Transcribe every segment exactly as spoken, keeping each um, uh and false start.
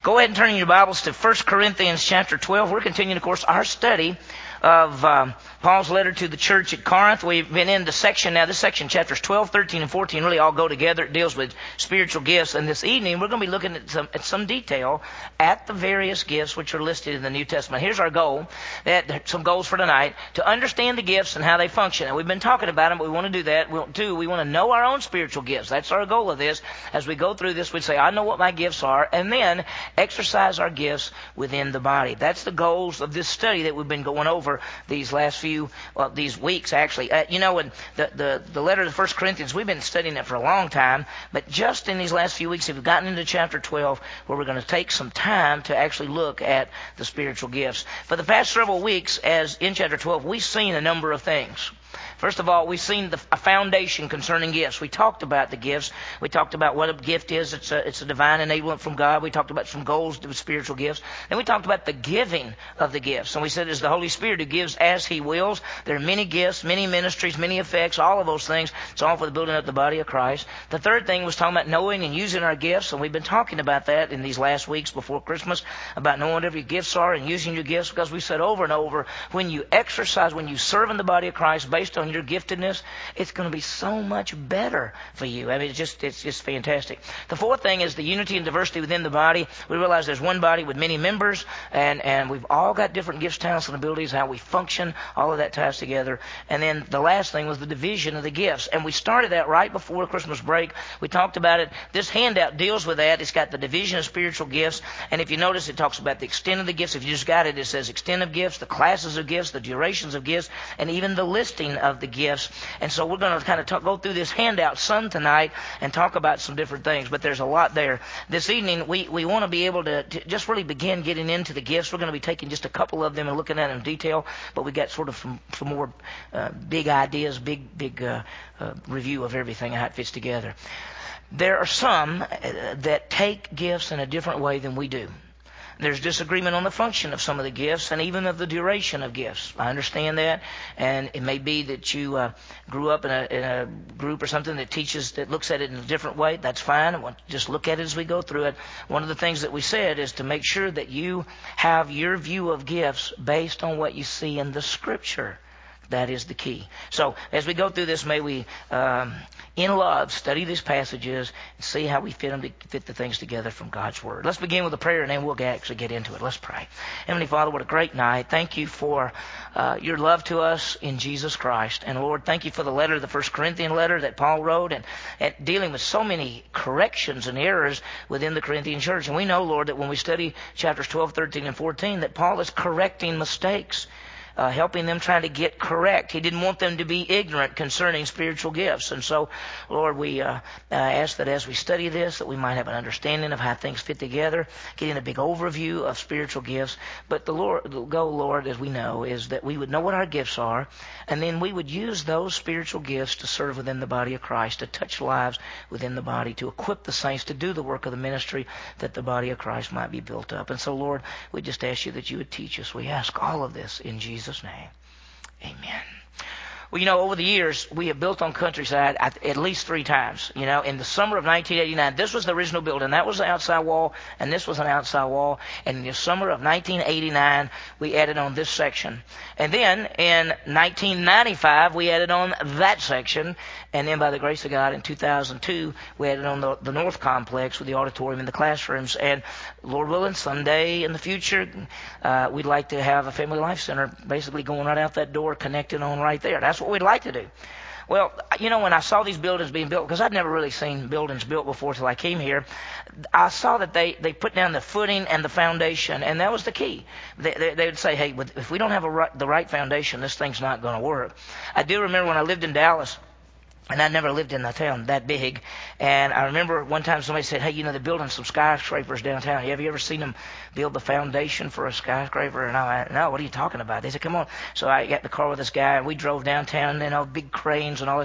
Go ahead and turn your Bibles to First Corinthians chapter twelve. We're continuing, of course, our study of um, Paul's letter to the church at Corinth. We've been in the section now. This section, chapters twelve, thirteen, and fourteen, really all go together. It deals with spiritual gifts. And this evening, we're going to be looking at some, at some detail at the various gifts which are listed in the New Testament. Here's our goal, that some goals for tonight, to understand the gifts and how they function. And we've been talking about them, but we want to do that. We want to, we want to know our own spiritual gifts. That's our goal of this. As we go through this, we say, I know what my gifts are, and then exercise our gifts within the body. That's the goals of this study that we've been going over these last few, well, these weeks actually. Uh, you know, in the, the, the letter to the First Corinthians, we've been studying it for a long time, but just in these last few weeks, we've gotten into chapter twelve, where we're going to take some time to actually look at the spiritual gifts. For the past several weeks, as in chapter twelve, we've seen a number of things. First of all, we've seen the, a foundation concerning gifts. We talked about the gifts. We talked about what a gift is. It's a, it's a divine enablement from God. We talked about some goals to spiritual gifts. Then we talked about the giving of the gifts. And we said it's the Holy Spirit who gives as He wills. There are many gifts, many ministries, many effects, all of those things. It's all for the building up the body of Christ. The third thing was talking about knowing and using our gifts. And we've been talking about that in these last weeks before Christmas, about knowing whatever your gifts are and using your gifts, because we said over and over, when you exercise, when you serve in the body of Christ based on your giftedness, it's going to be so much better for you. I mean, it's just it's just fantastic. The fourth thing is the unity and diversity within the body. We realize there's one body with many members, and, and we've all got different gifts, talents, and abilities, how we function, all of that ties together. And then the last thing was the division of the gifts. And we started that right before Christmas break. We talked about it. This handout deals with that. It's got the division of spiritual gifts. And if you notice, it talks about the extent of the gifts. If you just got it, it says extent of gifts, the classes of gifts, the durations of gifts, and even the listing of the gifts. And so we're going to kind of talk, go through this handout some tonight and talk about some different things, but there's a lot there. This evening, we, we want to be able to, to just really begin getting into the gifts. We're going to be taking just a couple of them and looking at them in detail, but we got sort of some, some more uh, big ideas, big, big uh, uh, review of everything, how it fits together. There are some uh, that take gifts in a different way than we do. There's disagreement on the function of some of the gifts and even of the duration of gifts. I understand that. And it may be that you uh, grew up in a, in a group or something that teaches, that looks at it in a different way. That's fine. I want to just look at it as we go through it. One of the things that we said is to make sure that you have your view of gifts based on what you see in the Scripture. That is the key. So as we go through this, may we, um, in love, study these passages and see how we fit them to fit the things together from God's Word. Let's begin with a prayer, and then we'll actually get into it. Let's pray. Heavenly Father, what a great night. Thank you for uh, your love to us in Jesus Christ. And Lord, thank you for the letter, the First Corinthian letter that Paul wrote, and, and dealing with so many corrections and errors within the Corinthian church. And we know, Lord, that when we study chapters twelve, thirteen, and fourteen, that Paul is correcting mistakes. Uh, helping them try to get correct. He didn't want them to be ignorant concerning spiritual gifts. And so, Lord, we uh, uh, ask that as we study this, that we might have an understanding of how things fit together, getting a big overview of spiritual gifts. But the, Lord, the goal, Lord, as we know, is that we would know what our gifts are, and then we would use those spiritual gifts to serve within the body of Christ, to touch lives within the body, to equip the saints to do the work of the ministry, that the body of Christ might be built up. And so, Lord, we just ask you that you would teach us. We ask all of this in Jesus' Jesus' name. Amen. Well, you know, over the years, we have built on Countryside at, at least three times. You know, in the summer of nineteen eighty-nine, this was the original building. That was the outside wall, and this was an outside wall. And in the summer of nineteen eighty-nine, we added on this section. And then in nineteen ninety-five, we added on that section. And then by the grace of God, in two thousand two, we added on the, the North Complex with the auditorium and the classrooms. And Lord willing, someday in the future, uh, we'd like to have a Family Life Center basically going right out that door, connected on right there. That's what we'd like to do. Well, you know, when I saw these buildings being built, because I'd never really seen buildings built before till I came here, I saw that they, they put down the footing and the foundation, and that was the key. They, they, they would say, hey, if we don't have a right, the right foundation, this thing's not going to work. I do remember when I lived in Dallas, and I never lived in a town that big. And I remember one time somebody said, hey, you know, they're building some skyscrapers downtown. Have you ever seen them build the foundation for a skyscraper? And I went, no, what are you talking about? They said, come on. So I got in the car with this guy, and we drove downtown, you know, big cranes and all this.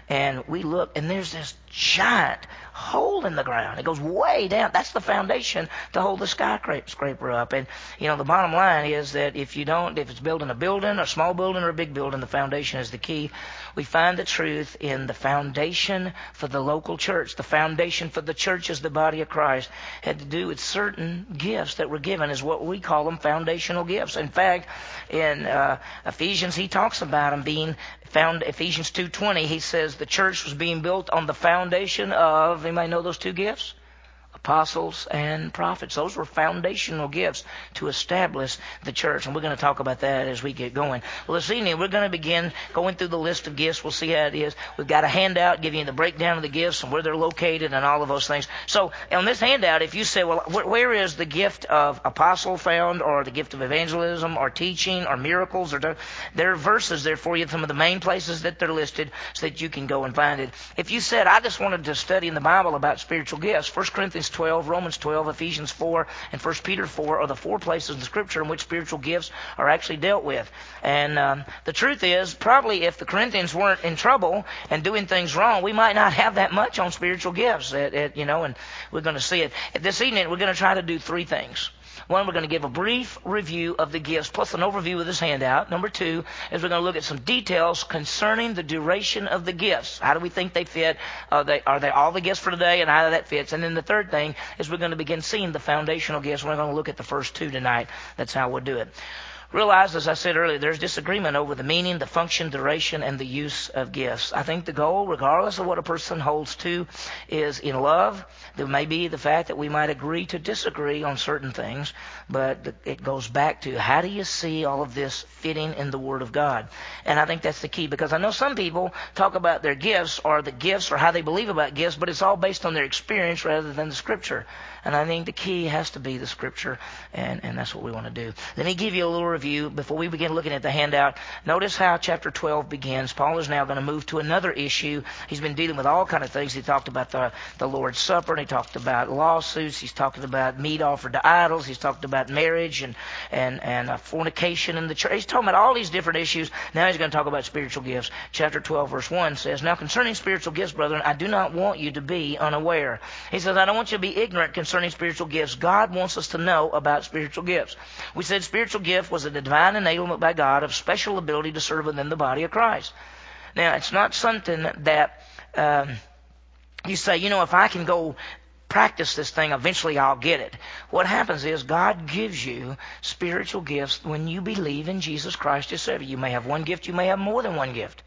And we look, and there's this giant hole in the ground. It goes way down. That's the foundation to hold the skyscraper up. And, you know, the bottom line is that if you don't, if it's building a building, a small building or a big building, the foundation is the key. We find the truth in the foundation for the local church. The foundation for the church as the body of Christ had to do with certain gifts that were given as what we call them foundational gifts. In fact, in uh, Ephesians, he talks about them being found. Ephesians two twenty, he says the church was being built on the foundation of, anybody know those two gifts? Apostles and prophets. Those were foundational gifts to establish the church. And we're going to talk about that as we get going. Well, this evening we're going to begin going through the list of gifts. We'll see how it is. We've got a handout giving you the breakdown of the gifts and where they're located and all of those things. So on this handout, if you say, well, where is the gift of apostle found, or the gift of evangelism, or teaching, or miracles, or there are verses there for you, some of the main places that they're listed, so that you can go and find it. If you said, I just wanted to study in the Bible about spiritual gifts, First Corinthians twelve, Romans twelve, Ephesians four, and First Peter four are the four places in the Scripture in which spiritual gifts are actually dealt with. And um, the truth is, probably if the Corinthians weren't in trouble and doing things wrong, we might not have that much on spiritual gifts. It, it, you know, and we're going to see it. This evening, we're going to try to do three things. One, we're going to give a brief review of the gifts, plus an overview of this handout. Number two is we're going to look at some details concerning the duration of the gifts. How do we think they fit? Are they, are they all the gifts for today, and how that fits? And then the third thing is we're going to begin seeing the foundational gifts. We're going to look at the first two tonight. That's how we'll do it. Realize, as I said earlier, there's disagreement over the meaning, the function, duration, and the use of gifts. I think the goal, regardless of what a person holds to, is in love. There may be the fact that we might agree to disagree on certain things, but it goes back to how do you see all of this fitting in the Word of God? And I think that's the key, because I know some people talk about their gifts or the gifts or how they believe about gifts, but it's all based on their experience rather than the Scripture. And I think the key has to be the Scripture, and, and that's what we want to do. Let me give you a little review before we begin looking at the handout. Notice how chapter twelve begins. Paul is now going to move to another issue. He's been dealing with all kind of things. He talked about the, the Lord's Supper, and he talked about lawsuits. He's talking about meat offered to idols. He's talked about marriage and, and, and uh, fornication in the church. He's talking about all these different issues. Now he's going to talk about spiritual gifts. Chapter twelve, verse one says, Now concerning spiritual gifts, brethren, I do not want you to be unaware. He says, I don't want you to be ignorant concerning spiritual gifts. God wants us to know about spiritual gifts. We said spiritual gift was a divine enablement by God of special ability to serve within the body of Christ. Now, it's not something that um, you say, you know, if I can go practice this thing, eventually I'll get it. What happens is God gives you spiritual gifts when you believe in Jesus Christ as Savior. You may have one gift, you may have more than one gift.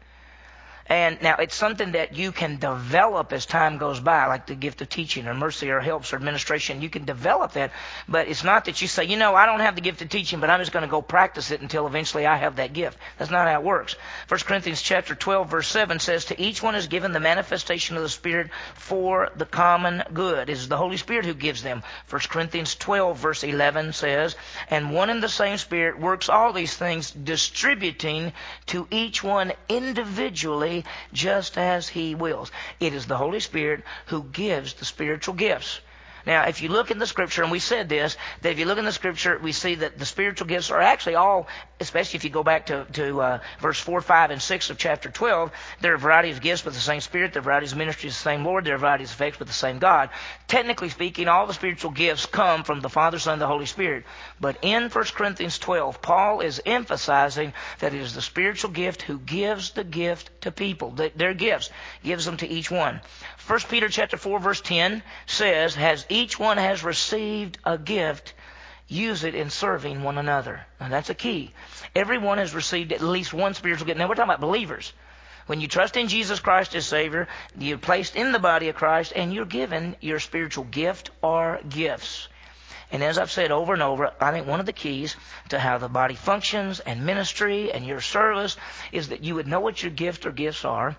And now it's something that you can develop as time goes by, like the gift of teaching or mercy or helps or administration. You can develop that, but it's not that you say, you know, I don't have the gift of teaching, but I'm just going to go practice it until eventually I have that gift. That's not how it works. First Corinthians chapter twelve, verse seven says, To each one is given the manifestation of the Spirit for the common good. It is the Holy Spirit who gives them. First Corinthians twelve, verse eleven says, And one and the same Spirit works all these things, distributing to each one individually just as He wills. It is the Holy Spirit who gives the spiritual gifts. Now, if you look in the Scripture, and we said this, that if you look in the Scripture, we see that the spiritual gifts are actually all, especially if you go back to, to uh, verse four, five, and six of chapter twelve, there are a variety of gifts with the same Spirit, there are varieties of ministries with the same Lord, there are varieties of effects with the same God. Technically speaking, all the spiritual gifts come from the Father, Son, and the Holy Spirit. But in First Corinthians twelve, Paul is emphasizing that it is the spiritual gift who gives the gift to people. Their gifts, gives them to each one. First Peter chapter four, verse ten says, Has each one has received a gift, use it in serving one another. Now that's a key. Everyone has received at least one spiritual gift. Now we're talking about believers. When you trust in Jesus Christ as Savior, you're placed in the body of Christ, and you're given your spiritual gift or gifts. And as I've said over and over, I think one of the keys to how the body functions and ministry and your service is that you would know what your gift or gifts are,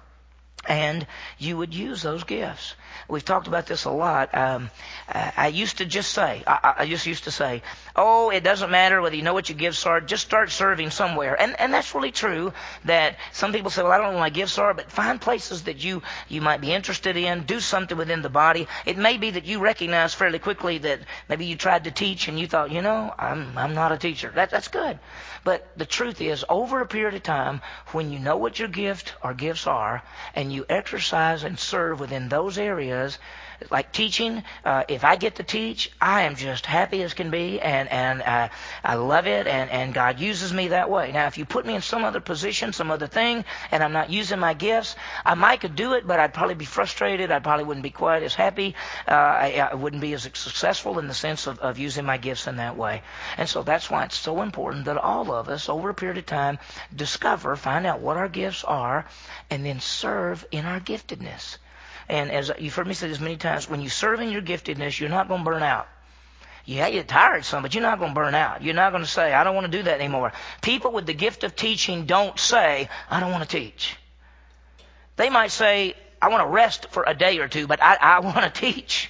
and you would use those gifts. We've talked about this a lot. Um, I used to just say, I, I just used to say, oh, it doesn't matter whether you know what your gifts are, just start serving somewhere. And and that's really true, that some people say, well, I don't know what my gifts are, but find places that you, you might be interested in, do something within the body. It may be that you recognize fairly quickly that maybe you tried to teach and you thought, you know, I'm I'm not a teacher. That, that's good. But the truth is, over a period of time, when you know what your gift or gifts are, and you exercise and serve within those areas, like teaching, uh, if I get to teach, I am just happy as can be, and, and uh, I love it, and, and God uses me that way. Now, if you put me in some other position, some other thing, and I'm not using my gifts, I might could do it, but I'd probably be frustrated. I probably wouldn't be quite as happy. Uh, I, I wouldn't be as successful in the sense of, of using my gifts in that way. And so that's why it's so important that all of us, over a period of time, discover, find out what our gifts are, and then serve in our giftedness. And as you've heard me say this many times, when you serve in your giftedness, you're not going to burn out. Yeah, you're tired some, but you're not going to burn out. You're not going to say, I don't want to do that anymore. People with the gift of teaching don't say, I don't want to teach. They might say, I want to rest for a day or two, but I, I want to teach.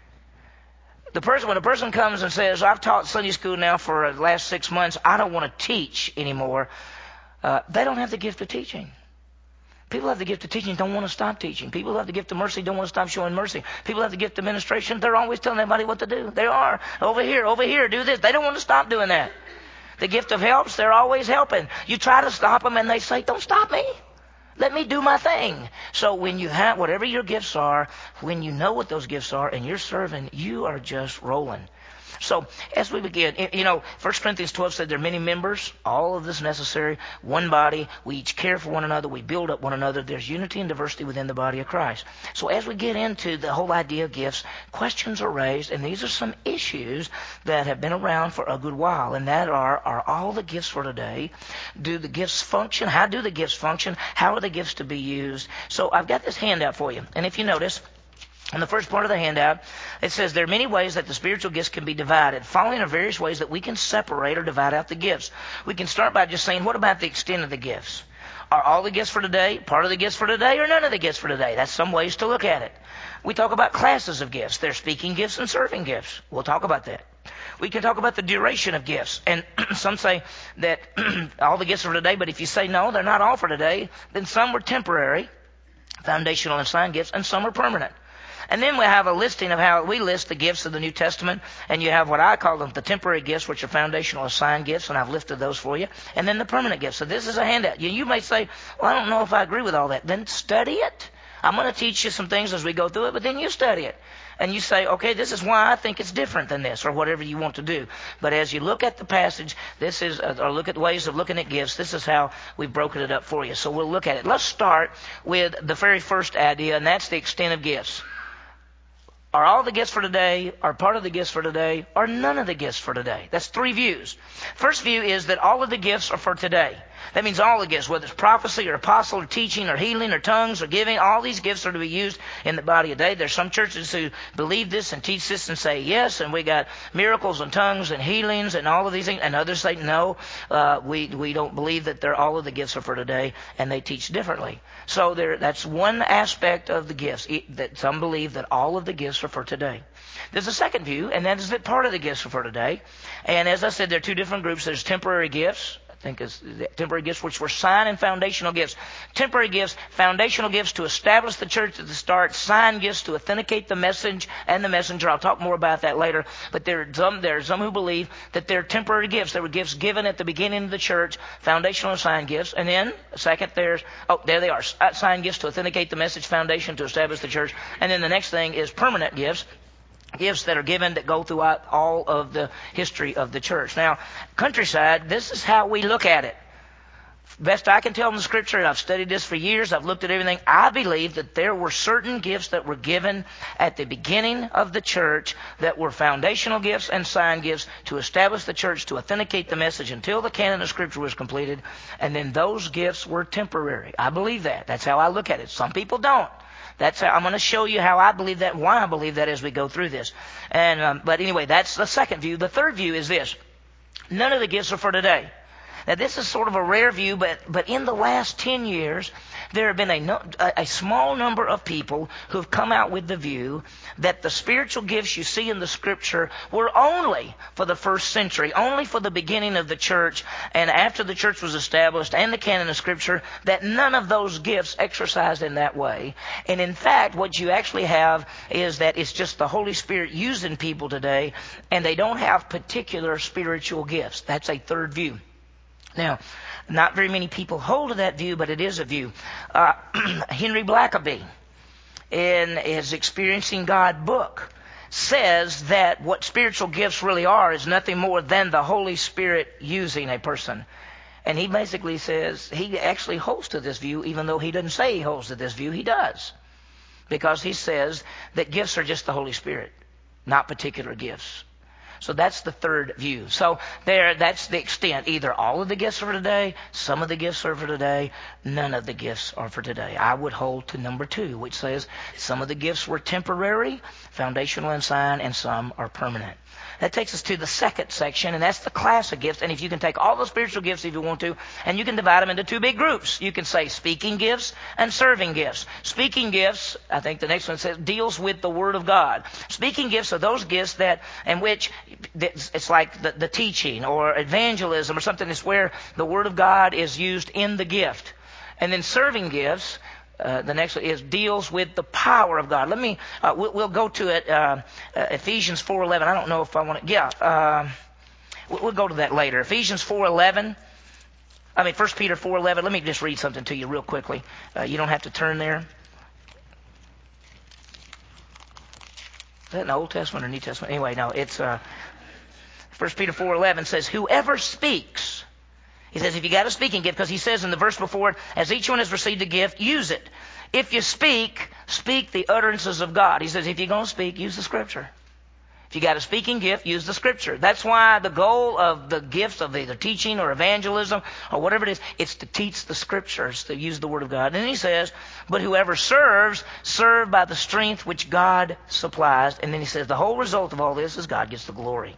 The person, when a person comes and says, I've taught Sunday school now for the last six months, I don't want to teach anymore, uh, they don't have the gift of teaching. People have the gift of teaching, don't want to stop teaching. People who have the gift of mercy don't want to stop showing mercy. People who have the gift of administration, they're always telling everybody what to do. They are. Over here, over here, do this. They don't want to stop doing that. The gift of helps, they're always helping. You try to stop them and they say, don't stop me. Let me do my thing. So when you have, whatever your gifts are, when you know what those gifts are and you're serving, you are just rolling. So as we begin, you know, First Corinthians twelve said there are many members, all of this necessary, one body. We each care for one another. We build up one another. There's unity and diversity within the body of Christ. So as we get into the whole idea of gifts, questions are raised, and these are some issues that have been around for a good while, and that are, are all the gifts for today? Do the gifts function? How do the gifts function? How are the gifts to be used? So I've got this handout for you, and if you notice, in the first part of the handout, it says there are many ways that the spiritual gifts can be divided. Following are various ways that we can separate or divide out the gifts. We can start by just saying, what about the extent of the gifts? Are all the gifts for today part of the gifts for today, or none of the gifts for today? That's some ways to look at it. We talk about classes of gifts. There's speaking gifts and serving gifts. We'll talk about that. We can talk about the duration of gifts. And some say that all the gifts are for today, but if you say no, they're not all for today, then some were temporary, foundational and sign gifts, and some are permanent. And then we have a listing of how we list the gifts of the New Testament. And you have what I call them the temporary gifts, which are foundational assigned gifts. And I've listed those for you. And then the permanent gifts. So this is a handout. You, you may say, well, I don't know if I agree with all that. Then study it. I'm going to teach you some things as we go through it, but then you study it. And you say, okay, this is why I think it's different than this, or whatever you want to do. But as you look at the passage, this is, or look at ways of looking at gifts, this is how we've broken it up for you. So we'll look at it. Let's start with the very first idea, and that's the extent of gifts. Are all the gifts for today, are part of the gifts for today, or none of the gifts for today? That's three views. First view is that all of the gifts are for today. That means all the gifts, whether it's prophecy or apostle or teaching or healing or tongues or giving, all these gifts are to be used in the body of today. There's some churches who believe this and teach this and say yes, and we got miracles and tongues and healings and all of these things, and others say no, uh, we we don't believe that they're, all of the gifts are for today, and they teach differently. So there, that's one aspect of the gifts, that some believe that all of the gifts are for today. There's a second view, and that is that part of the gifts are for today. And as I said, there are two different groups. There's temporary gifts. I think it's temporary gifts, which were sign and foundational gifts. Temporary gifts, foundational gifts to establish the church at the start, sign gifts to authenticate the message and the messenger. I'll talk more about that later. But there are some, there are some who believe that they're temporary gifts. There were gifts given at the beginning of the church, foundational and sign gifts. And then, second, there's, oh, there they are, sign gifts to authenticate the message, foundation to establish the church. And then the next thing is permanent gifts. Gifts that are given that go throughout all of the history of the church. Now, Countryside, this is how we look at it. Best I can tell in the Scripture, and I've studied this for years, I've looked at everything, I believe that there were certain gifts that were given at the beginning of the church that were foundational gifts and sign gifts to establish the church, to authenticate the message until the canon of Scripture was completed, and then those gifts were temporary. I believe that. That's how I look at it. Some people don't. That's how, I'm going to show you how I believe that and why I believe that as we go through this. And um, but anyway, that's the second view. The third view is this. None of the gifts are for today. Now, this is sort of a rare view, but, but in the last ten years, there have been a, no, a, a small number of people who have come out with the view that the spiritual gifts you see in the Scripture were only for the first century, only for the beginning of the church, and after the church was established and the canon of Scripture, that none of those gifts exercised in that way. And in fact, what you actually have is that it's just the Holy Spirit using people today, and they don't have particular spiritual gifts. That's a third view. Now, not very many people hold to that view, but it is a view. Uh, Henry Blackaby, in his Experiencing God book, says that what spiritual gifts really are is nothing more than the Holy Spirit using a person. And he basically says he actually holds to this view, even though he doesn't say he holds to this view. He does. Because he says that gifts are just the Holy Spirit, not particular gifts. So that's the third view. So there, that's the extent. Either all of the gifts are for today, some of the gifts are for today, none of the gifts are for today. I would hold to number two, which says some of the gifts were temporary, foundational and sign, and some are permanent. That takes us to the second section, and that's the class of gifts. And if you can take all the spiritual gifts if you want to, and you can divide them into two big groups. You can say speaking gifts and serving gifts. Speaking gifts, I think the next one says, deals with the Word of God. Speaking gifts are those gifts that, in which it's like the, the teaching or evangelism or something. It's where the Word of God is used in the gift. And then serving gifts, Uh, the next one is deals with the power of God. Let me, uh, we'll, we'll go to it, uh, uh, Ephesians four eleven. I don't know if I want to, yeah, uh, we'll, we'll go to that later. Ephesians four eleven, I mean First Peter four eleven. Let me just read something to you real quickly. Uh, you don't have to turn there. Is that in the Old Testament or New Testament? Anyway, no, it's uh, First Peter four eleven says, whoever speaks. He says, if you got a speaking gift, because he says in the verse before it, as each one has received a gift, use it. If you speak, speak the utterances of God. He says, if you're going to speak, use the Scripture. If you got a speaking gift, use the Scripture. That's why the goal of the gifts of either teaching or evangelism or whatever it is, it's to teach the Scriptures, to use the Word of God. And then he says, but whoever serves, serve by the strength which God supplies. And then he says, the whole result of all this is God gets the glory.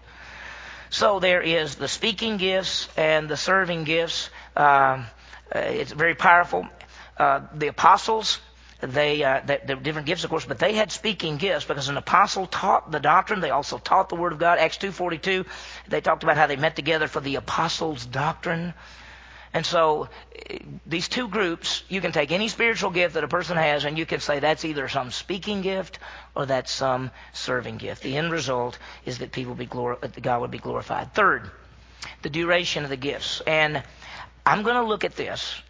So there is the speaking gifts and the serving gifts. Uh, it's very powerful. Uh, the apostles, they, uh, they, they were different gifts, of course, but they had speaking gifts because an apostle taught the doctrine. They also taught the Word of God. Acts two forty-two, they talked about how they met together for the apostles' doctrine. And so these two groups, you can take any spiritual gift that a person has and you can say that's either some speaking gift or that's some serving gift. The end result is that people be glor- that God would be glorified. Third, the duration of the gifts. And I'm going to look at this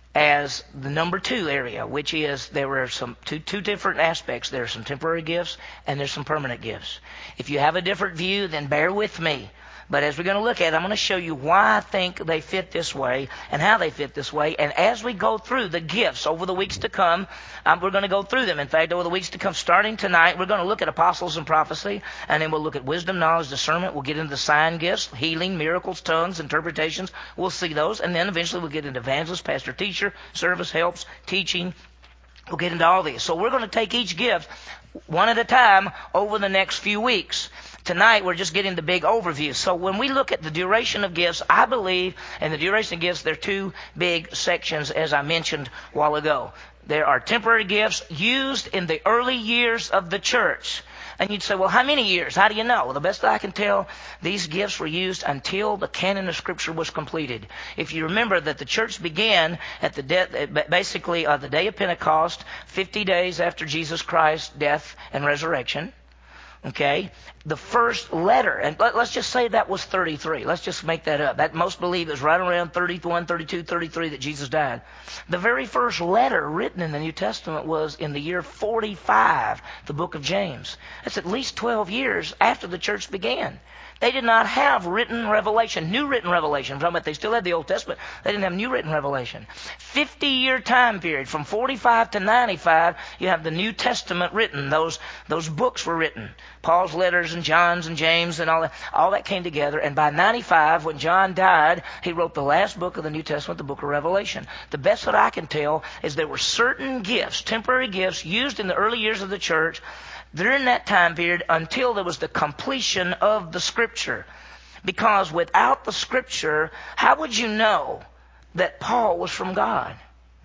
as the number two area, which is there were some two, two different aspects. There are some temporary gifts and there's some permanent gifts. If you have a different view, then bear with me. But as we're going to look at it, I'm going to show you why I think they fit this way and how they fit this way. And as we go through the gifts over the weeks to come, um, we're going to go through them. In fact, over the weeks to come, starting tonight, we're going to look at apostles and prophecy. And then we'll look at wisdom, knowledge, discernment. We'll get into the sign gifts, healing, miracles, tongues, interpretations. We'll see those. And then eventually we'll get into evangelist, pastor, teacher, service, helps, teaching. We'll get into all these. So we're going to take each gift one at a time over the next few weeks. Tonight, we're just getting the big overview. So when we look at the duration of gifts, I believe, and the duration of gifts, there are two big sections, as I mentioned a while ago. There are temporary gifts used in the early years of the church. And you'd say, well, how many years? How do you know? Well, the best I can tell, these gifts were used until the canon of Scripture was completed. If you remember that the church began at the de- basically uh, the day of Pentecost, fifty days after Jesus Christ's death and resurrection. Okay, the first letter, and let, let's just say that was thirty-three. Let's just make that up. That most believe is right around thirty-one, thirty-two, thirty-three that Jesus died. The very first letter written in the New Testament was in the year forty-five, the book of James. That's at least twelve years after the church began. They did not have written revelation, new written revelation. I'm talking about they still had the Old Testament. They didn't have new written revelation. fifty-year time period, from forty-five to ninety-five, you have the New Testament written. Those those books were written. Paul's letters and John's and James and all that. All that came together. And by ninety-five, when John died, he wrote the last book of the New Testament, the book of Revelation. The best that I can tell is there were certain gifts, temporary gifts, used in the early years of the church during that time period until there was the completion of the Scripture. Because without the Scripture, how would you know that Paul was from God?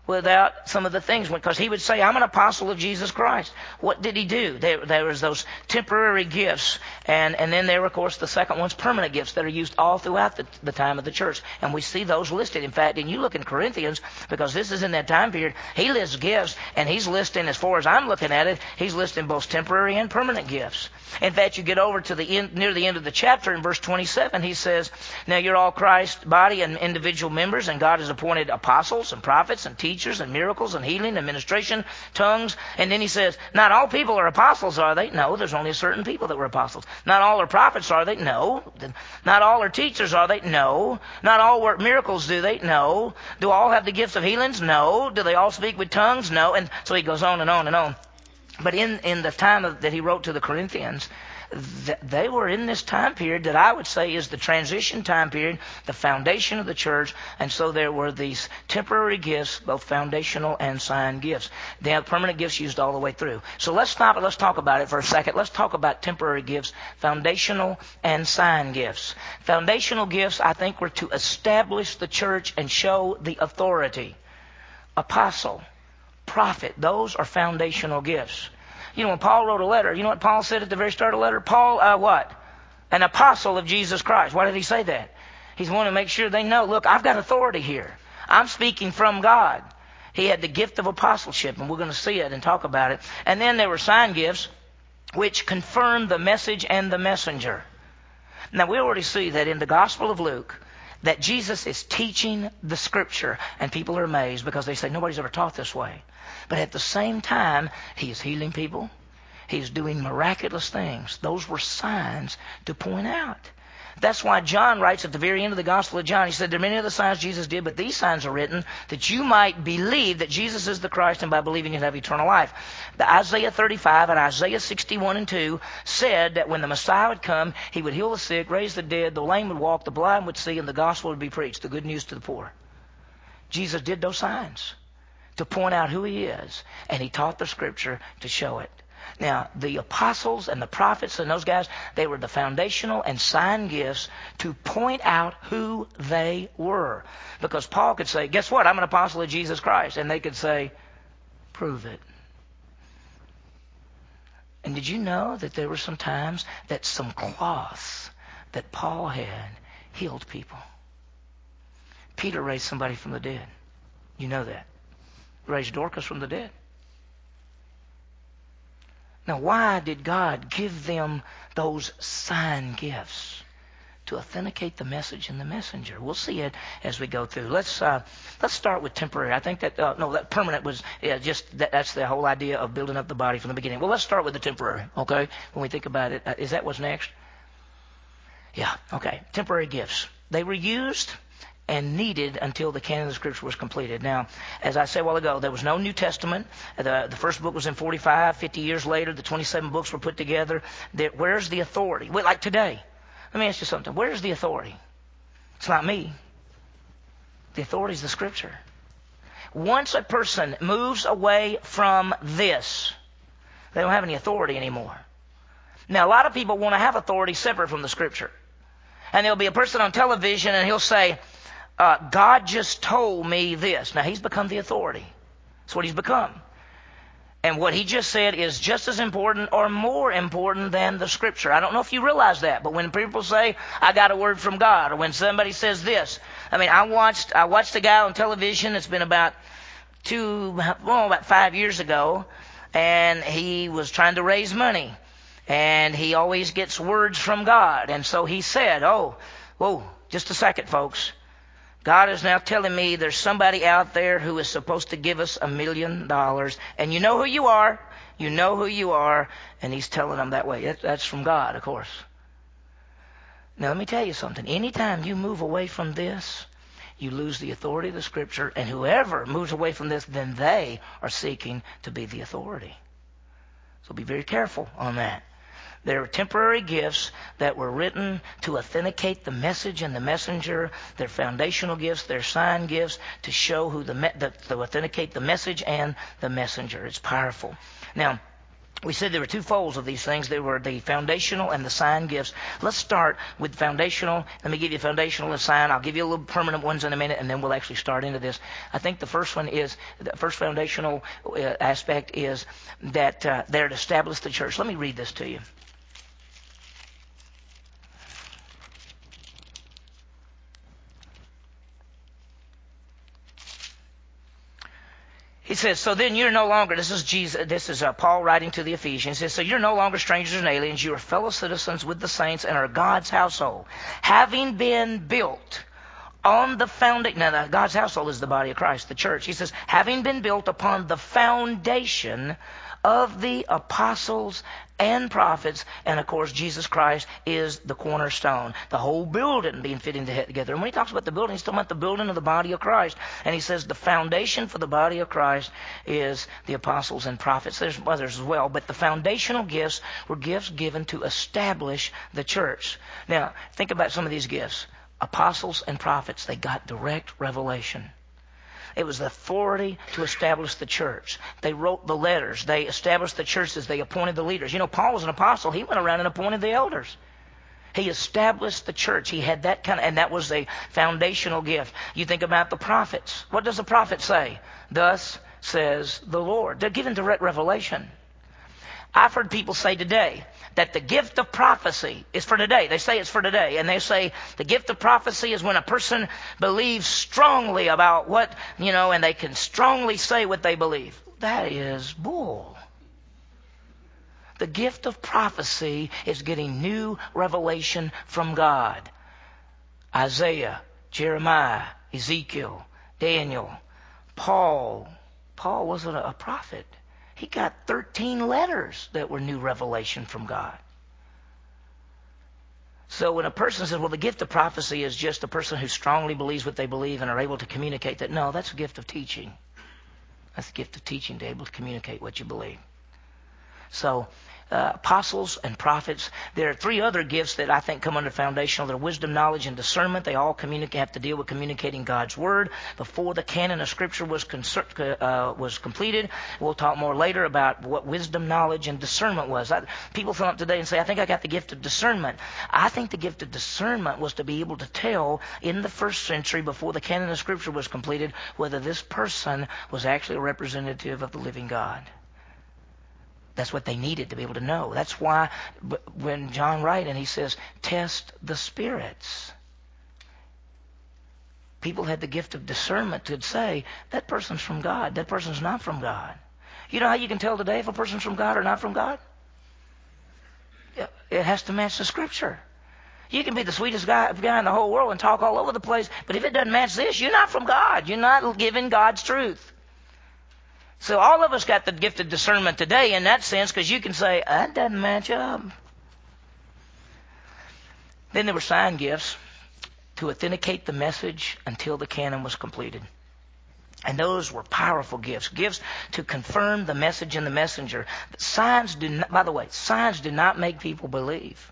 without some of the things. Because he would say, I'm an apostle of Jesus Christ. What did he do? There, there was those temporary gifts. And, and then there were, of course, the second one's permanent gifts that are used all throughout the, the time of the church. And we see those listed. In fact, and you look in Corinthians, because this is in that time period, he lists gifts, and he's listing, as far as I'm looking at it, he's listing both temporary and permanent gifts. In fact, you get over to the end, near the end of the chapter in verse twenty-seven, he says, now you're all Christ's body and individual members, and God has appointed apostles and prophets and teachers and miracles and healing, administration, tongues. And then he says, not all people are apostles, are they? No, there's only certain people that were apostles. Not all are prophets, are they? No. Not all are teachers, are they? No. Not all work miracles, do they? No. Do all have the gifts of healings? No. Do they all speak with tongues? No. And so he goes on and on and on. But in, in the time of, that he wrote to the Corinthians, th- they were in this time period that I would say is the transition time period, the foundation of the church. And so there were these temporary gifts, both foundational and sign gifts. They have permanent gifts used all the way through. So let's stop and let's talk about it for a second. Let's talk about temporary gifts, foundational and sign gifts. Foundational gifts, I think, were to establish the church and show the authority. Apostle, prophet, those are foundational gifts. You know, when Paul wrote a letter, you know what Paul said at the very start of the letter? Paul, uh, what? An apostle of Jesus Christ. Why did he say that? He's wanting to make sure they know, look, I've got authority here. I'm speaking from God. He had the gift of apostleship, and we're going to see it and talk about it. And then there were sign gifts, which confirmed the message and the messenger. Now, we already see that in the Gospel of Luke, that Jesus is teaching the Scripture, and people are amazed because they say, nobody's ever taught this way. But at the same time, he is healing people. He is doing miraculous things. Those were signs to point out. That's why John writes at the very end of the Gospel of John, he said, there are many other signs Jesus did, but these signs are written that you might believe that Jesus is the Christ, and by believing you'll have eternal life. The Isaiah thirty-five and Isaiah sixty-one and two said that when the Messiah would come, he would heal the sick, raise the dead, the lame would walk, the blind would see, and the gospel would be preached, the good news to the poor. Jesus did those signs to point out who he is, and he taught the Scripture to show it. Now, the apostles and the prophets and those guys, they were the foundational and sign gifts to point out who they were. Because Paul could say, guess what? I'm an apostle of Jesus Christ. And they could say, prove it. And did you know that there were some times that some cloths that Paul had healed people? Peter raised somebody from the dead. You know that. Raised Dorcas from the dead. Now, why did God give them those sign gifts? To authenticate the message and the messenger. We'll see it as we go through. Let's uh, let's start with temporary. I think that, uh, no, that permanent was yeah, just, that, that's the whole idea of building up the body from the beginning. Well, let's start with the temporary, okay? When we think about it, uh, is that what's next? Yeah, okay. Temporary gifts. They were used and needed until the canon of the Scripture was completed. Now, as I said a while ago, there was no New Testament. The, the first book was in forty-five. fifty years later, the twenty-seven books were put together. There, where's the authority? Well, like today. Let me ask you something. Where's the authority? It's not me. The authority is the Scripture. Once a person moves away from this, they don't have any authority anymore. Now, a lot of people want to have authority separate from the Scripture. And there'll be a person on television and he'll say, Uh, God just told me this. Now, he's become the authority. That's what he's become. And what he just said is just as important or more important than the Scripture. I don't know if you realize that, but when people say, I got a word from God, or when somebody says this, I mean, I watched I watched a guy on television. It's been about two, well, about five years ago, and he was trying to raise money. And he always gets words from God. And so he said, oh, whoa, just a second, folks. God is now telling me there's somebody out there who is supposed to give us a million dollars. And you know who you are. You know who you are. And he's telling them that way. That's from God, of course. Now, let me tell you something. Anytime you move away from this, you lose the authority of the Scripture. And whoever moves away from this, then they are seeking to be the authority. So be very careful on that. There are temporary gifts that were written to authenticate the message and the messenger. They're foundational gifts. They're sign gifts to show who the, me- the to authenticate the message and the messenger. It's powerful. Now, we said there were two folds of these things. There were the foundational and the sign gifts. Let's start with foundational. Let me give you foundational and sign. I'll give you a little permanent ones in a minute, and then we'll actually start into this. I think the first one is, the first foundational uh, aspect is that uh, they're to establish the church. Let me read this to you. He says, so then you're no longer, this is Jesus, this is uh, Paul writing to the Ephesians. He says, so you're no longer strangers and aliens. You are fellow citizens with the saints and are God's household, having been built on the foundation. Now, God's household is the body of Christ, the church. He says, having been built upon the foundation of the apostles and prophets, and of course Jesus Christ is the cornerstone. The whole building being fitted together. And when he talks about the building, he's talking about the building of the body of Christ. And he says the foundation for the body of Christ is the apostles and prophets. There's others as well, but the foundational gifts were gifts given to establish the church. Now, think about some of these gifts. Apostles and prophets, they got direct revelation. It was the authority to establish the church. They wrote the letters. They established the churches. They appointed the leaders. You know, Paul was an apostle. He went around and appointed the elders. He established the church. He had that kind of, and that was a foundational gift. You think about the prophets. What does the prophet say? Thus says the Lord. They're given direct revelation. I've heard people say today that the gift of prophecy is for today. They say it's for today. And they say the gift of prophecy is when a person believes strongly about what, you know, and they can strongly say what they believe. That is bull. The gift of prophecy is getting new revelation from God. Isaiah, Jeremiah, Ezekiel, Daniel, Paul. Paul wasn't a prophet. He got thirteen letters that were new revelation from God. So when a person says, well, the gift of prophecy is just a person who strongly believes what they believe and are able to communicate that. No, that's a gift of teaching. That's a gift of teaching, to be able to communicate what you believe. So uh, apostles and prophets. There are three other gifts that I think come under foundational. They're wisdom, knowledge, and discernment. They all communicate, have to deal with communicating God's word. Before the canon of Scripture was concert, uh, was completed, we'll talk more later about what wisdom, knowledge, and discernment was. I, people come up today and say, I think I got the gift of discernment. I think the gift of discernment was to be able to tell in the first century, before the canon of Scripture was completed, whether this person was actually a representative of the living God. That's what they needed to be able to know. That's why when John writes and he says, test the spirits. People had the gift of discernment to say, that person's from God, that person's not from God. You know how you can tell today if a person's from God or not from God? It has to match the Scripture. You can be the sweetest guy, guy in the whole world and talk all over the place, but if it doesn't match this, you're not from God. You're not giving God's truth. So all of us got the gift of discernment today in that sense, because you can say, that doesn't match up. Then there were sign gifts to authenticate the message until the canon was completed. And those were powerful gifts. Gifts to confirm the message and the messenger. Signs do not, by the way, signs do not make people believe.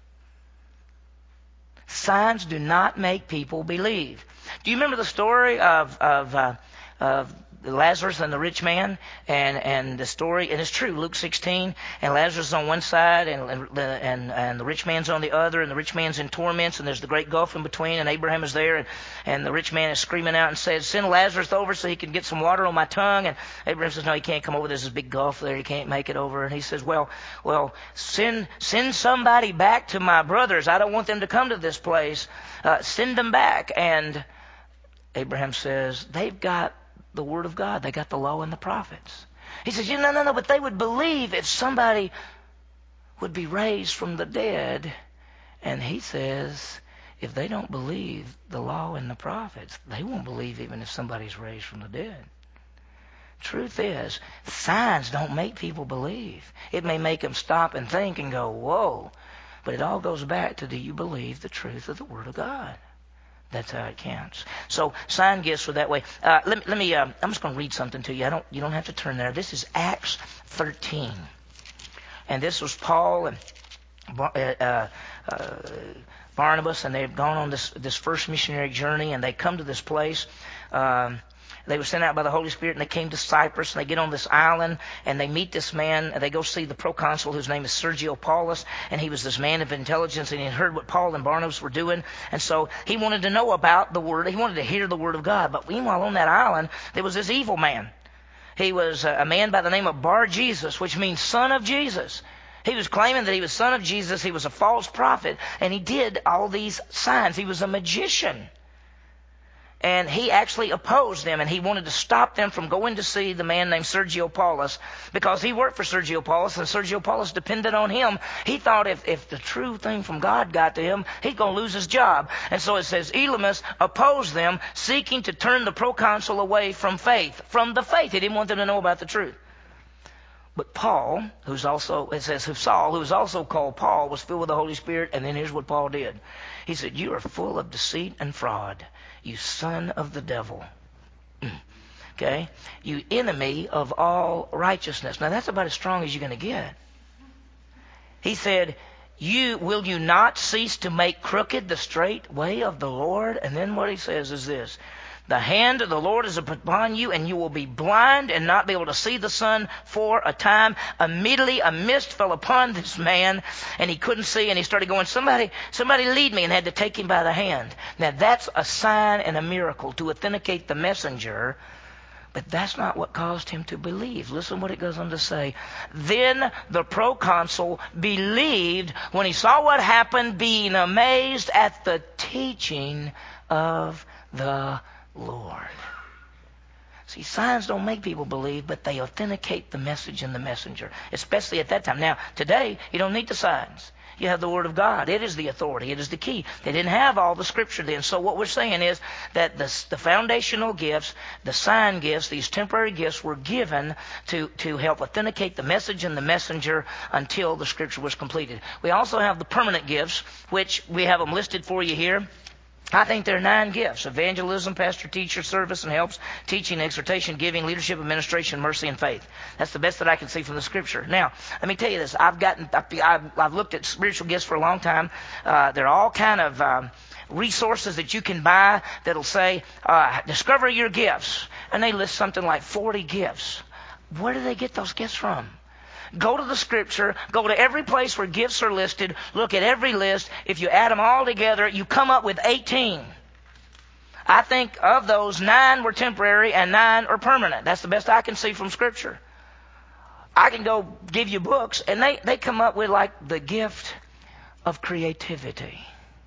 Signs do not make people believe. Do you remember the story of, of, uh, of Lazarus and the rich man, and, and the story, and it's true, Luke sixteen, and Lazarus is on one side, and, and, and, and the rich man's on the other, and the rich man's in torments, and there's the great gulf in between, and Abraham is there, and, and the rich man is screaming out and says, send Lazarus over so he can get some water on my tongue, and Abraham says, no, he can't come over, there's this big gulf there, he can't make it over, and he says, well, well, send, send somebody back to my brothers, I don't want them to come to this place, uh, send them back, and Abraham says, they've got the Word of God. They got the law and the prophets. He says, no, no, no, but they would believe if somebody would be raised from the dead. And he says, if they don't believe the law and the prophets, they won't believe even if somebody's raised from the dead. Truth is, signs don't make people believe. It may make them stop and think and go, whoa. But it all goes back to, do you believe the truth of the Word of God? That's how it counts. So sign gifts were that way. Uh, let me. Let me uh, I'm just going to read something to you. I don't. You don't have to turn there. This is Acts thirteen, and this was Paul and uh, uh, Barnabas, and they've gone on this this first missionary journey, and they come to this place. Um, They were sent out by the Holy Spirit, and they came to Cyprus, and they get on this island, and they meet this man, and they go see the proconsul, whose name is Sergio Paulus, and he was this man of intelligence, and he had heard what Paul and Barnabas were doing, and so he wanted to know about the Word. He wanted to hear the Word of God. But meanwhile, on that island, there was this evil man. He was a man by the name of Bar Jesus, which means son of Jesus. He was claiming that he was son of Jesus. He was a false prophet, and he did all these signs. He was a magician. And he actually opposed them, and he wanted to stop them from going to see the man named Sergio Paulus, because he worked for Sergio Paulus, and Sergio Paulus depended on him. He thought if, if the true thing from God got to him, he's going to lose his job. And so it says, Elymas opposed them, seeking to turn the proconsul away from faith, from the faith. He didn't want them to know about the truth. But Paul, who's also, it says, who Saul, who was also called Paul, was filled with the Holy Spirit. And then here's what Paul did. He said, you are full of deceit and fraud, you son of the devil. Okay? You enemy of all righteousness. Now that's about as strong as you're going to get. He said, you will you not cease to make crooked the straight way of the Lord? And then what he says is this. The hand of the Lord is upon you, and you will be blind and not be able to see the sun for a time. Immediately a mist fell upon this man, and he couldn't see, and he started going, somebody, somebody lead me, and had to take him by the hand. Now that's a sign and a miracle to authenticate the messenger, but that's not what caused him to believe. Listen what it goes on to say. Then the proconsul believed when he saw what happened, being amazed at the teaching of the Lord. See, signs don't make people believe, but they authenticate the message and the messenger, especially at that time. Now, today, you don't need the signs. You have the Word of God. It is the authority. It is the key. They didn't have all the Scripture then. So what we're saying is that the, the foundational gifts, the sign gifts, these temporary gifts were given to, to help authenticate the message and the messenger until the Scripture was completed. We also have the permanent gifts, which we have them listed for you here. I think there are nine gifts: evangelism, pastor, teacher, service and helps, teaching, exhortation, giving, leadership, administration, mercy, and faith. That's the best that I can see from the Scripture. Now, let me tell you this. I've gotten, I've, I've looked at spiritual gifts for a long time. Uh, there are all kind of um, resources that you can buy that'll say, uh, discover your gifts. And they list something like forty gifts. Where do they get those gifts from? Go to the Scripture, go to every place where gifts are listed, look at every list. If you add them all together, you come up with eighteen. I think of those, nine were temporary and nine are permanent. That's the best I can see from Scripture. I can go give you books, and they, they come up with like the gift of creativity.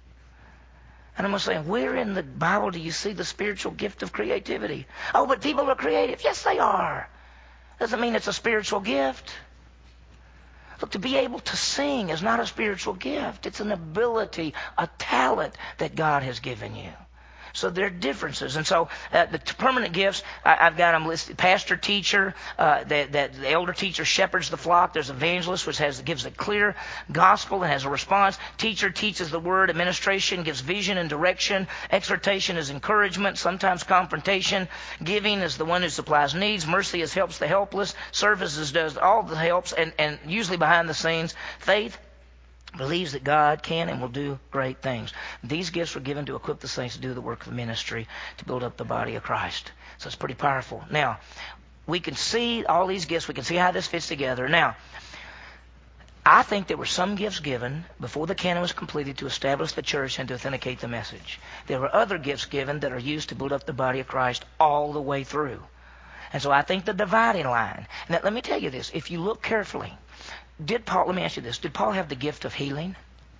And I'm saying, where in the Bible do you see the spiritual gift of creativity? Oh, but people are creative. Yes, they are. Doesn't mean it's a spiritual gift. Look, to be able to sing is not a spiritual gift. It's an ability, a talent that God has given you. So there are differences. And so uh, the permanent gifts, I, I've got them listed. Pastor, teacher, uh, that, that the elder teacher shepherds the flock. There's evangelist, which has gives a clear gospel and has a response. Teacher teaches the word. Administration gives vision and direction. Exhortation is encouragement, sometimes confrontation. Giving is the one who supplies needs. Mercy is helps the helpless. Services does all the helps, and, and usually behind the scenes. Faith believes that God can and will do great things. These gifts were given to equip the saints to do the work of ministry, to build up the body of Christ. So it's pretty powerful. Now, we can see all these gifts. We can see how this fits together. Now, I think there were some gifts given before the canon was completed to establish the church and to authenticate the message. There were other gifts given that are used to build up the body of Christ all the way through. And so I think the dividing line. Now, let me tell you this. If you look carefully, Did Paul, let me ask you this, did Paul have the gift of healing?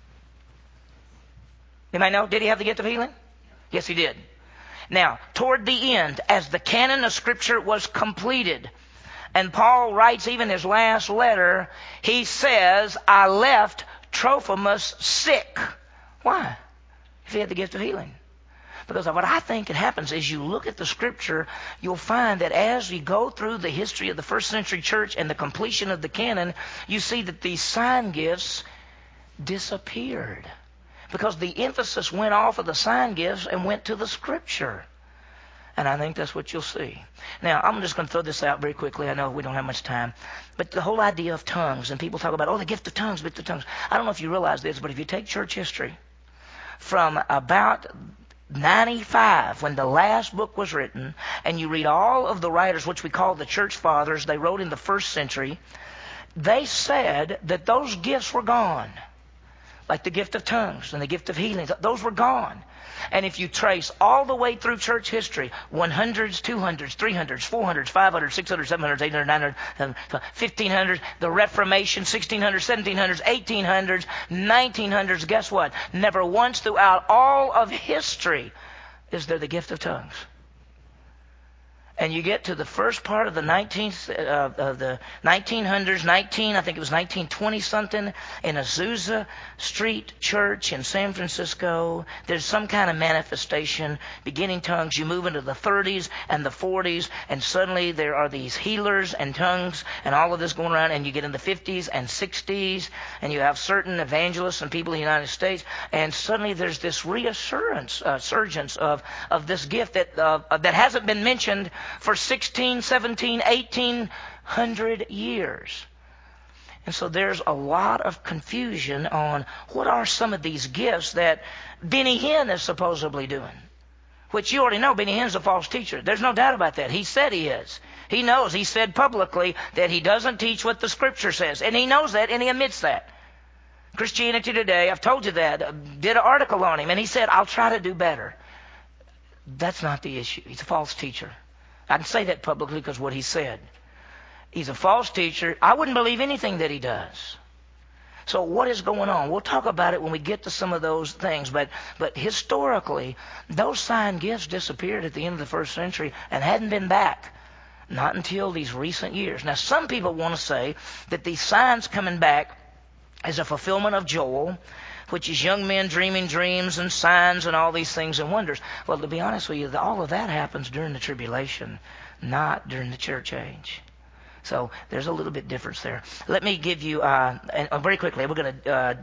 Anybody know? Did he have the gift of healing? Yes, he did. Now, toward the end, as the canon of Scripture was completed, and Paul writes even his last letter, he says, I left Trophimus sick. Why? If he had the gift of healing. Because what I think it happens is you look at the Scripture, you'll find that as you go through the history of the first century church and the completion of the canon, you see that these sign gifts disappeared. Because the emphasis went off of the sign gifts and went to the Scripture. And I think that's what you'll see. Now, I'm just going to throw this out very quickly. I know we don't have much time. But the whole idea of tongues, and people talk about, oh, the gift of tongues, gift of tongues. I don't know if you realize this, but if you take church history, from about ninety-five, when the last book was written, and you read all of the writers, which we call the church fathers, they wrote in the first century, they said that those gifts were gone. Like the gift of tongues and the gift of healing. Those were gone. And if you trace all the way through church history, hundreds, two hundreds, three hundreds, four hundreds, five hundreds, six hundreds, seven hundreds, eight hundreds, nine hundreds, fifteen hundreds, the Reformation, sixteen hundreds, seventeen hundreds, eighteen hundreds, nineteen hundreds, guess what? Never once throughout all of history is there the gift of tongues. And you get to the first part of the nineteenth, uh, of the nineteen hundreds, nineteen, I think it was nineteen twenty something, in Azusa Street Church in San Francisco. There's some kind of manifestation, beginning tongues. You move into the thirties and the forties, and suddenly there are these healers and tongues and all of this going around. And you get in the fifties and sixties, and you have certain evangelists and people in the United States, and suddenly there's this reassurance, uh, surgence of of this gift that uh, that hasn't been mentioned for sixteen, seventeen, eighteen hundred years. And so there's a lot of confusion on what are some of these gifts that Benny Hinn is supposedly doing. Which you already know, Benny Hinn's a false teacher. There's no doubt about that. He said he is. He knows. He said publicly that he doesn't teach what the Scripture says. And he knows that, and he admits that. Christianity Today, I've told you that, did an article on him, and he said, I'll try to do better. That's not the issue. He's a false teacher. I can say that publicly because what he said. He's a false teacher. I wouldn't believe anything that he does. So what is going on? We'll talk about it when we get to some of those things. But but historically, those sign gifts disappeared at the end of the first century and hadn't been back. Not until these recent years. Now, some people want to say that these signs coming back is a fulfillment of Joel, which is young men dreaming dreams and signs and all these things and wonders. Well, to be honest with you, all of that happens during the tribulation, not during the church age. So there's a little bit difference there. Let me give you, uh, and uh, very quickly, we're going to... Uh,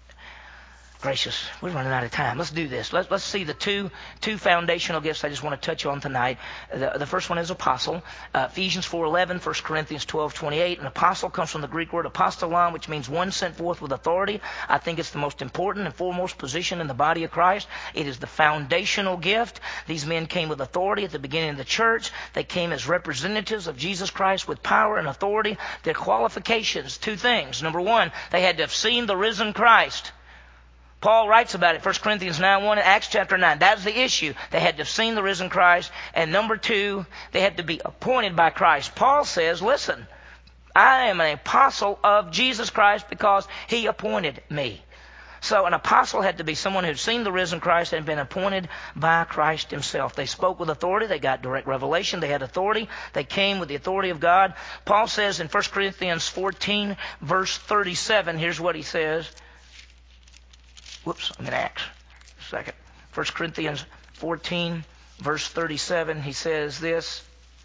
Gracious, we're running out of time. Let's do this. Let's, let's see the two two foundational gifts I just want to touch on tonight. The, the first one is apostle. Uh, Ephesians four eleven, First Corinthians twelve twenty-eight. An apostle comes from the Greek word apostolon, which means one sent forth with authority. I think it's the most important and foremost position in the body of Christ. It is the foundational gift. These men came with authority at the beginning of the church. They came as representatives of Jesus Christ with power and authority. Their qualifications, two things. Number one, they had to have seen the risen Christ. Paul writes about it, First Corinthians nine one and Acts chapter nine. That's the issue. They had to have seen the risen Christ. And number two, they had to be appointed by Christ. Paul says, listen, I am an apostle of Jesus Christ because he appointed me. So an apostle had to be someone who'd seen the risen Christ and been appointed by Christ himself. They spoke with authority. They got direct revelation. They had authority. They came with the authority of God. Paul says in First Corinthians fourteen, verse thirty-seven, here's what he says. Whoops, I'm in Acts. A second. First Corinthians fourteen, verse thirty-seven, he says this.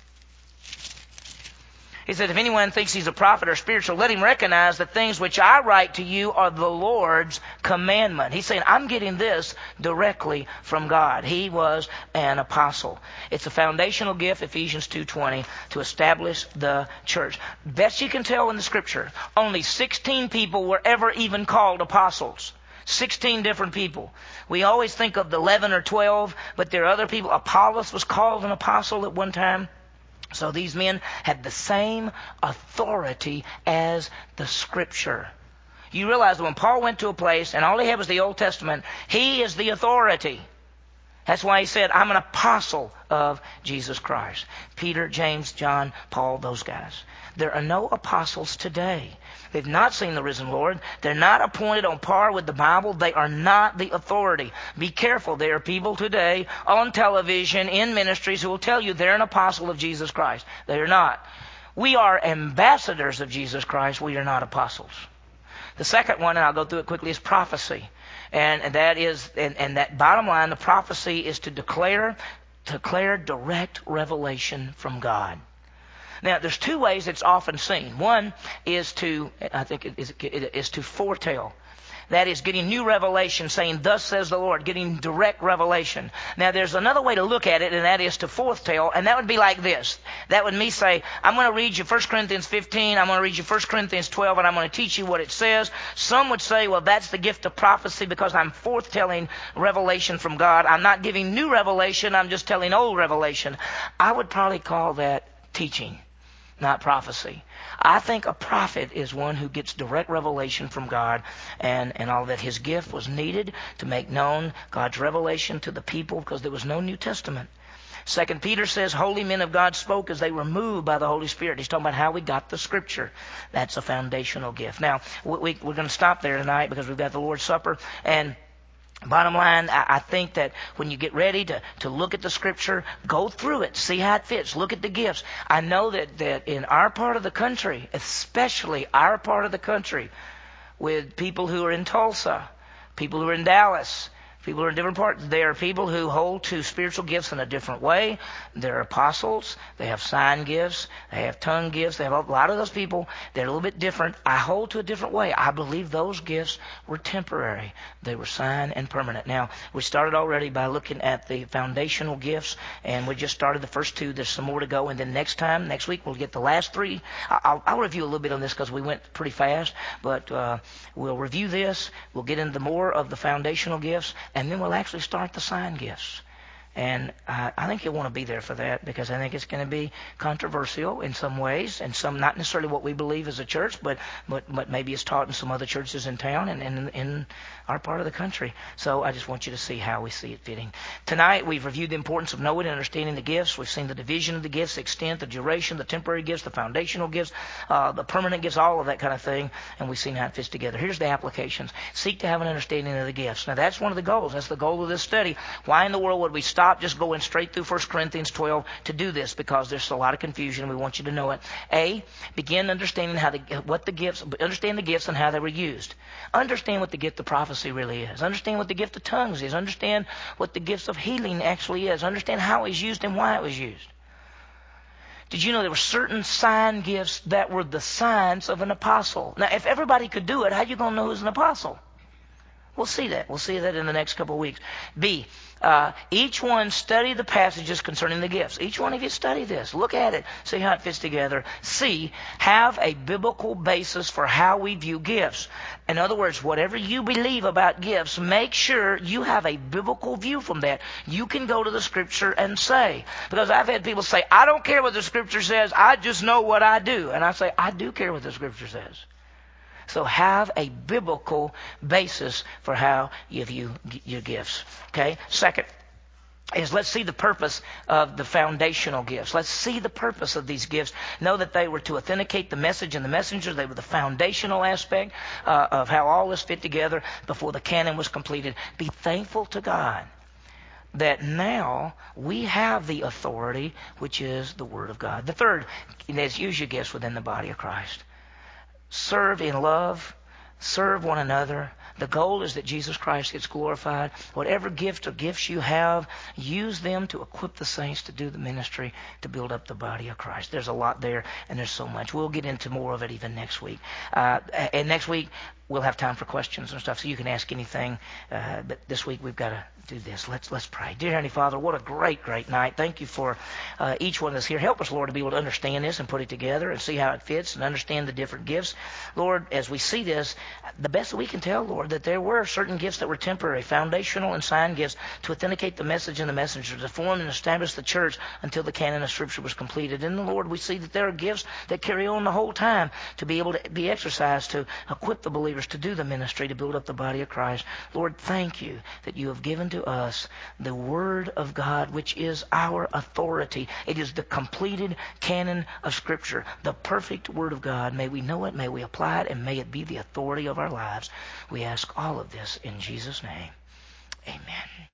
He said, if anyone thinks he's a prophet or spiritual, let him recognize the things which I write to you are the Lord's commandment. He's saying, I'm getting this directly from God. He was an apostle. It's a foundational gift, Ephesians two twenty, to establish the church. Best you can tell in the Scripture, only sixteen people were ever even called apostles. sixteen different people. We always think of the eleven or twelve, but there are other people. Apollos was called an apostle at one time. So these men had the same authority as the Scripture. You realize that when Paul went to a place and all he had was the Old Testament, he is the authority. That's why he said, I'm an apostle of Jesus Christ. Peter, James, John, Paul, those guys. There are no apostles today. They've not seen the risen Lord. They're not appointed on par with the Bible. They are not the authority. Be careful. There are people today on television, in ministries, who will tell you they're an apostle of Jesus Christ. They are not. We are ambassadors of Jesus Christ. We are not apostles. The second one, and I'll go through it quickly, is prophecy. And that is, and, and that bottom line, the prophecy is to declare, declare direct revelation from God. Now, there's two ways it's often seen. One is to, I think, it is, it is to foretell. That is getting new revelation, saying, thus says the Lord, getting direct revelation. Now, there's another way to look at it, and that is to foretell, and that would be like this. That would me say, I'm going to read you First Corinthians fifteen, I'm going to read you First Corinthians twelve, and I'm going to teach you what it says. Some would say, well, that's the gift of prophecy because I'm foretelling revelation from God. I'm not giving new revelation, I'm just telling old revelation. I would probably call that teaching, not prophecy. I think a prophet is one who gets direct revelation from God, and, and all that his gift was needed to make known God's revelation to the people because there was no New Testament. Second Peter says, holy men of God spoke as they were moved by the Holy Spirit. He's talking about how we got the Scripture. That's a foundational gift. Now, we, we, we're going to stop there tonight because we've got the Lord's Supper, and bottom line, I think that when you get ready to, to look at the Scripture, go through it, see how it fits, look at the gifts. I know that, that in our part of the country, especially our part of the country, with people who are in Tulsa, people who are in Dallas, people who are in different parts, there are people who hold to spiritual gifts in a different way. They're apostles. They have sign gifts. They have tongue gifts. They have a lot of those people. They're a little bit different. I hold to a different way. I believe those gifts were temporary. They were sign and permanent. Now, we started already by looking at the foundational gifts, and we just started the first two. There's some more to go. And then next time, next week, we'll get the last three. I'll, I'll review a little bit on this because we went pretty fast, but uh, we'll review this. We'll get into more of the foundational gifts. And then we'll actually start the sign gifts. And uh, I think you'll want to be there for that because I think it's going to be controversial in some ways, and some not necessarily what we believe as a church, but but, but maybe it's taught in some other churches in town and, and in our part of the country. So I just want you to see how we see it fitting. Tonight we've reviewed the importance of knowing and understanding the gifts. We've seen the division of the gifts, the extent, the duration, the temporary gifts, the foundational gifts, uh, the permanent gifts, all of that kind of thing, and we've seen how it fits together. Here's the applications. Seek to have an understanding of the gifts. Now that's one of the goals. That's the goal of this study. Why in the world would we stop just going straight through First Corinthians twelve to do this? Because there's a lot of confusion. We want you to know it. A, begin understanding how the, what the gifts, understand the gifts and how they were used. Understand what the gift of prophecy really is. Understand what the gift of tongues is. Understand what the gifts of healing actually is. Understand how it was used and why it was used. Did you know there were certain sign gifts that were the signs of an apostle? Now, if everybody could do it, how are you going to know who's an apostle? We'll see that. We'll see that in the next couple of weeks. B, uh, each one study the passages concerning the gifts. Each one of you study this. Look at it. See how it fits together. C, have a biblical basis for how we view gifts. In other words, whatever you believe about gifts, make sure you have a biblical view from that. You can go to the Scripture and say, because I've had people say, I don't care what the Scripture says, I just know what I do. And I say, I do care what the Scripture says. So have a biblical basis for how you view your gifts. Okay? Second is let's see the purpose of the foundational gifts. Let's see the purpose of these gifts. Know that they were to authenticate the message and the messenger. They were the foundational aspect uh, of how all this fit together before the canon was completed. Be thankful to God that now we have the authority, which is the Word of God. The third is use your gifts within the body of Christ. Serve in love. Serve one another. The goal is that Jesus Christ gets glorified. Whatever gift or gifts you have, use them to equip the saints to do the ministry, to build up the body of Christ. There's a lot there, and there's so much. We'll get into more of it even next week. Uh, and next week, we'll have time for questions and stuff, so you can ask anything. Uh, but this week, we've got to do this. Let's let's pray. Dear Heavenly Father, what a great, great night. Thank you for uh, each one that's here. Help us, Lord, to be able to understand this and put it together and see how it fits and understand the different gifts. Lord, as we see this, the best that we can tell, Lord, that there were certain gifts that were temporary, foundational and sign gifts to authenticate the message and the messenger, to form and establish the church until the canon of Scripture was completed. And, Lord, we see that there are gifts that carry on the whole time to be able to be exercised, to equip the believers to do the ministry, to build up the body of Christ. Lord, thank you that you have given to us the Word of God, which is our authority. It is the completed canon of Scripture, the perfect Word of God. May we know it, may we apply it, and may it be the authority of our lives. We ask all of this in Jesus' name. Amen.